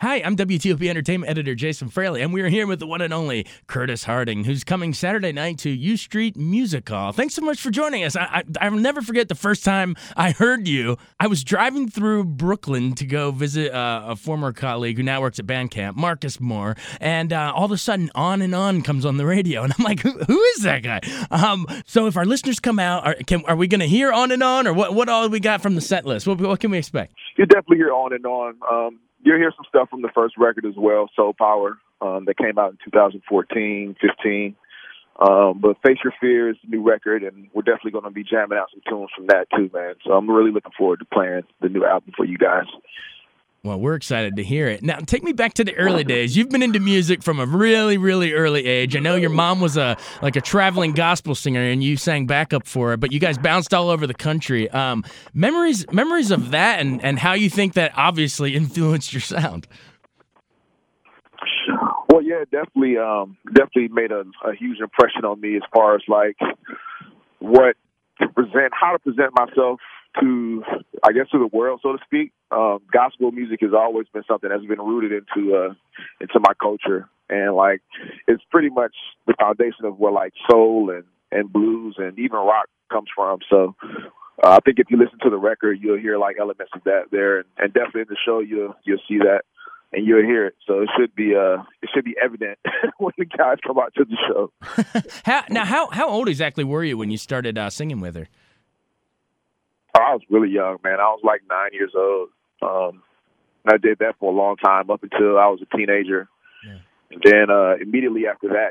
Hi, I'm WTOP Entertainment Editor Jason Fraley, and we're here with the one and only Curtis Harding, who's coming Saturday night to U Street Music Hall. Thanks so much for joining us. I'll never forget the first time I heard you. I was driving through Brooklyn to go visit a former colleague who now works at Bandcamp, Marcus Moore, and all of a sudden, On and On comes on the radio, and I'm like, who is that guy? So if our listeners come out, are we going to hear On and On, or what all we got from the set list? What can we expect? You definitely hear On and On. You'll hear some stuff from the first record as well, Soul Power, that came out in 2014, 15. But Face Your Fear is the new record, and we're definitely going to be jamming out some tunes from that too, man. So I'm really looking forward to playing the new album for you guys. Well, we're excited to hear it. Now, take me back to the early days. You've been into music from a really, really early age. I know your mom was a traveling gospel singer, and you sang backup for her, but you guys bounced all over the country. Memories of that and how you think that obviously influenced your sound. Well, yeah, definitely made a huge impression on me as far as like how to present myself to the world, so to speak. Gospel music has always been something that's been rooted into my culture, and like it's pretty much the foundation of where like soul and blues and even rock comes from. So I think if you listen to the record, you'll hear like elements of that there, and definitely in the show you'll see that and you'll hear it. So it should be evident when the guys come out to the show. How old exactly were you when you started singing with her? I was really young, man. I was like 9 years old. I did that for a long time up until I was a teenager. Yeah. And then immediately after that,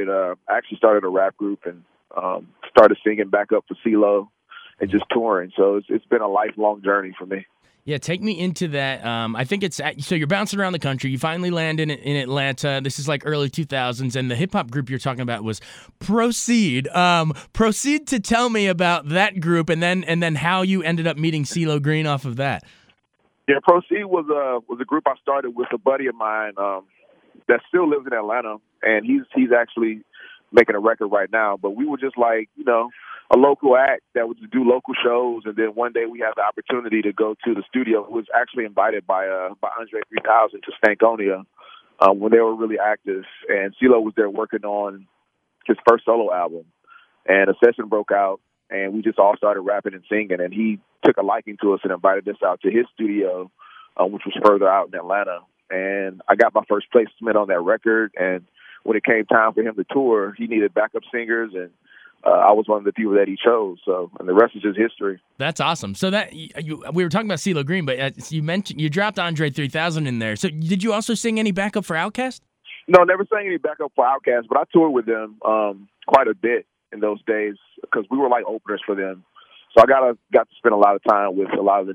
I actually started a rap group and started singing back up for CeeLo and just touring. So it's been a lifelong journey for me. Yeah, take me into that. I think so you're bouncing around the country. You finally land in Atlanta. This is like early 2000s, and the hip-hop group you're talking about was Proceed. Proceed to tell me about that group, and then how you ended up meeting CeeLo Green off of that. Yeah, Proceed was a group I started with a buddy of mine that still lives in Atlanta, and he's actually making a record right now. But we were just like, a local act that would do local shows, and then one day we had the opportunity to go to the studio. Who was actually invited by Andre 3000 to Stankonia when they were really active, and CeeLo was there working on his first solo album, and a session broke out, and we just all started rapping and singing, and he took a liking to us and invited us out to his studio, which was further out in Atlanta, and I got my first placement on that record, and when it came time for him to tour, he needed backup singers, and I was one of the people that he chose, and the rest is just history. That's awesome. So we were talking about CeeLo Green, but you mentioned you dropped Andre 3000 in there. So did you also sing any backup for Outkast? No, never sang any backup for Outkast, but I toured with them quite a bit in those days because we were like openers for them. So I got to spend a lot of time with a lot of the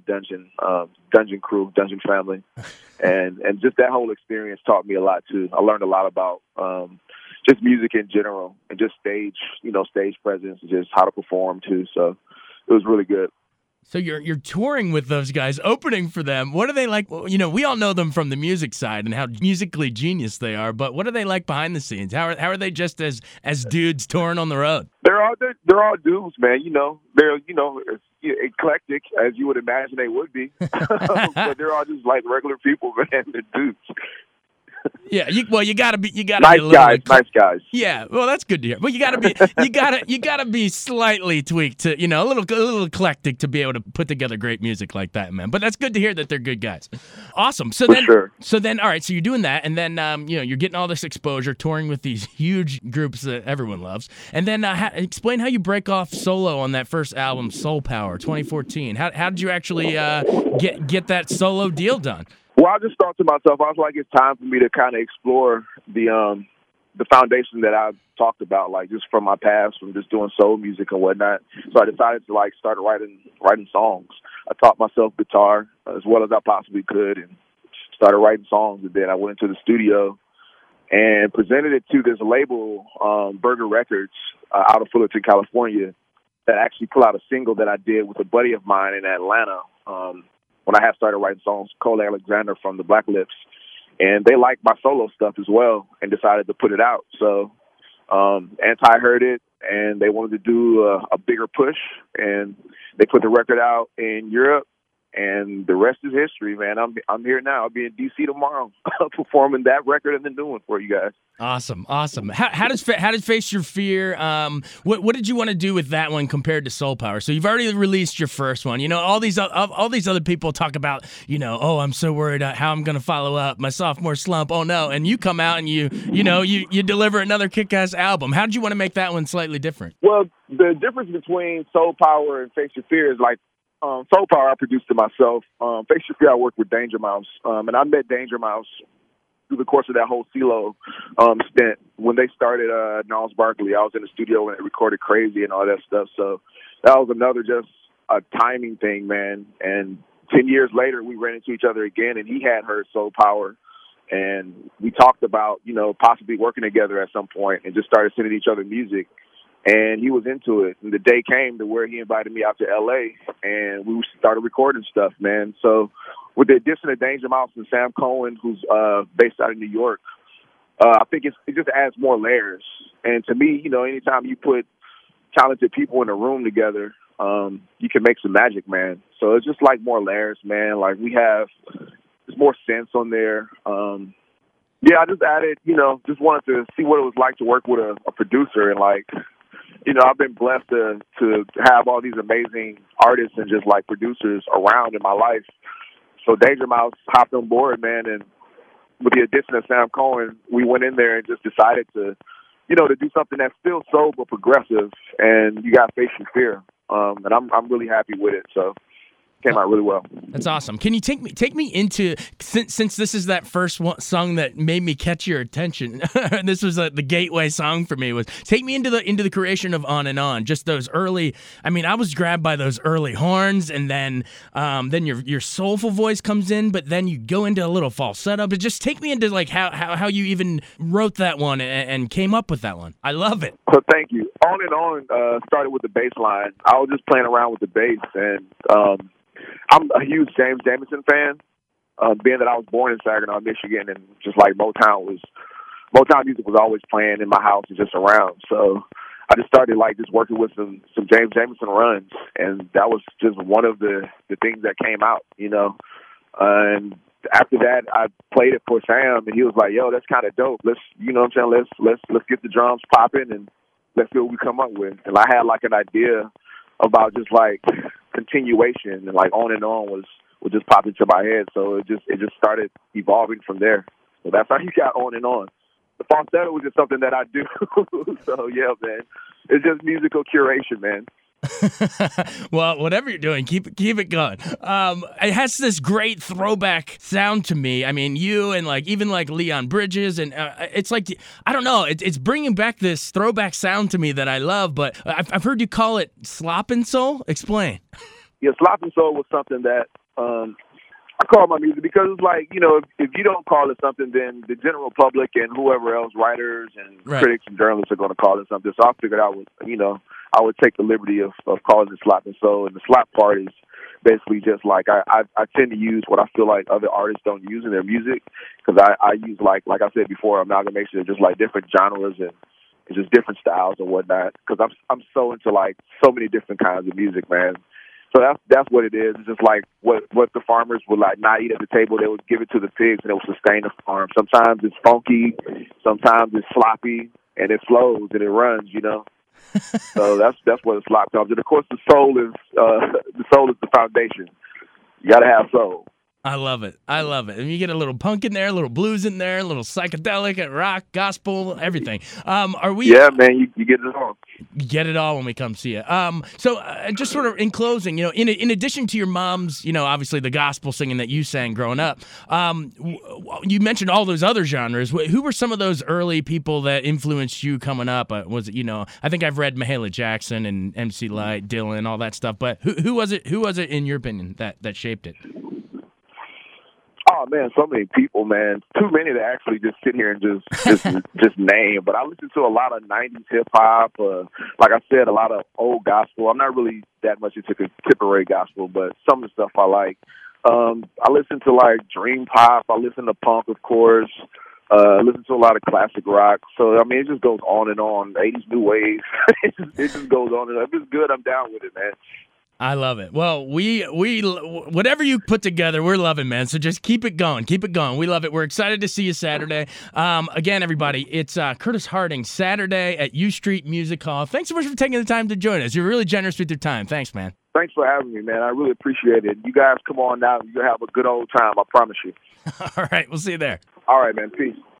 Dungeon crew, Dungeon family, and just that whole experience taught me a lot too. I learned a lot about just music in general and just stage presence, and just how to perform too. So it was really good. So you're touring with those guys, opening for them. What are they like? Well, we all know them from the music side and how musically genius they are, but what are they like behind the scenes? How are they just as dudes touring on the road? They're all dudes, man. They're eclectic as you would imagine they would be, but they're all just like regular people, man. They're dudes. Yeah, you gotta be nice guys. Yeah, well, that's good to hear. Well, you gotta be slightly tweaked to, a little eclectic to be able to put together great music like that, man. But that's good to hear that they're good guys. Awesome. So then, all right. So you're doing that, and then you're getting all this exposure, touring with these huge groups that everyone loves, and then explain how you break off solo on that first album, Soul Power, 2014. How did you actually get that solo deal done? Well, I just thought to myself, I was like, it's time for me to kind of explore the foundation that I talked about, like just from my past, from just doing soul music and whatnot. So I decided to like start writing songs. I taught myself guitar as well as I possibly could, and started writing songs. And then I went into the studio and presented it to this label, Burger Records, out of Fullerton, California, that actually put out a single that I did with a buddy of mine in Atlanta. When I had started writing songs, Cole Alexander from the Black Lips, and they liked my solo stuff as well and decided to put it out. So Anti heard it, and they wanted to do a bigger push, and they put the record out in Europe and the rest is history, man. I'm here now. I'll be in DC tomorrow, performing that record and the new one for you guys. Awesome. How does Face Your Fear? What did you want to do with that one compared to Soul Power? So you've already released your first one. You know, all these other people talk about, you know, oh, I'm so worried how I'm going to follow up my sophomore slump. Oh no, and you come out and you deliver another kick-ass album. How did you want to make that one slightly different? Well, the difference between Soul Power and Face Your Fear is like, Soul Power I produced it myself. Face Your Fear I worked with Danger Mouse, and I met Danger Mouse through the course of that whole CeeLo stint. When they started Gnarls Barkley, I was in the studio when they recorded Crazy and all that stuff. So that was another just a timing thing, man. And 10 years later, we ran into each other again, and he had heard Soul Power. And we talked about, you know, possibly working together at some point and just started sending each other music. And he was into it. And the day came to where he invited me out to L.A., and we started recording stuff, man. So with the addition of Danger Mouse and Sam Cohen, who's based out of New York, I think it just adds more layers. And to me, you know, anytime you put talented people in a room together, you can make some magic, man. So it's just like more layers, man. Like there's more sense on there. Yeah, I just added, you know, just wanted to see what it was like to work with a producer. And like, you know, I've been blessed to have all these amazing artists and just like producers around in my life. So Danger Mouse hopped on board, man, and with the addition of Sam Cohen, we went in there and just decided to, you know, to do something that's still soul but progressive. And you got Face Your Fear, and I'm really happy with it. So came out really well. That's awesome. Can you take me into, since this is that first song that made me catch your attention? This was the gateway song for me. Was take me into the creation of On and On. Just those early. I mean, I was grabbed by those early horns, and then your soulful voice comes in, but then you go into a little falsetto. But just take me into like how you even wrote that one and came up with that one. I love it. Well, thank you. On and On started with the bass line. I was just playing around with the bass, and I'm a huge James Jamerson fan, being that I was born in Saginaw, Michigan, and just like Motown music was always playing in my house and just around. So I just started like just working with some James Jamerson runs, and that was just one of the things that came out, you know. And after that, I played it for Sam, and he was like, "Yo, that's kind of dope. Let's, you know what I'm saying? Let's get the drums popping and let's see what we come up with." And I had like an idea about just like continuation, and like On and On was just pop into my head. So it just started evolving from there. So that's how you got On and On. The falsetto was just something that I do. So yeah, man, it's just musical curation, man. Well, whatever you're doing, keep it going. It has this great throwback sound to me. I mean, you and like even like Leon Bridges, and it's like, I don't know, it's bringing back this throwback sound to me that I love. But I've heard you call it sloppin' soul. Explain. Yeah, sloppin' soul was something that I call my music because it's like, you know, if you don't call it something, then the general public and whoever else, writers and critics and journalists are going to call it something. So I figured I would take the liberty of calling it sloppin' soul. And the slop part is basically just like I tend to use what I feel like other artists don't use in their music, because I use like I said before, amalgamation of just like different genres and just different styles and whatnot, because I'm so into like so many different kinds of music, man. So that's what it is. It's just like what the farmers would like not eat at the table, they would give it to the pigs and it would sustain the farm. Sometimes it's funky, sometimes it's sloppy, and it flows and it runs, you know. So that's where the slop comes. And of course the soul is the foundation. You gotta have soul. I love it. And you get a little punk in there, a little blues in there, a little psychedelic and rock, gospel, everything. Are we? Yeah, man, you get it all. Get it all when we come see you. So just sort of in closing, you know, in addition to your mom's, you know, obviously the gospel singing that you sang growing up, you mentioned all those other genres. Who were some of those early people that influenced you coming up? Was it, you know, I think I've read Mahalia Jackson and MC Lyte, Dylan, all that stuff. But who was it? Who was it in your opinion that shaped it? Oh man, so many people, man. Too many to actually just sit here and just name. But I listen to a lot of '90s hip hop. Like I said, a lot of old gospel. I'm not really that much into contemporary gospel, but some of the stuff I like. I listen to like dream pop. I listen to punk, of course. I listen to a lot of classic rock. So I mean, it just goes on and on. '80s new wave. It just goes on and on. If it's good, I'm down with it, man. I love it. Well, we whatever you put together, we're loving, man. So just keep it going. Keep it going. We love it. We're excited to see you Saturday. Again, everybody, it's Curtis Harding, Saturday at U Street Music Hall. Thanks so much for taking the time to join us. You're really generous with your time. Thanks, man. Thanks for having me, man. I really appreciate it. You guys come on out. You'll have a good old time. I promise you. All right. We'll see you there. All right, man. Peace.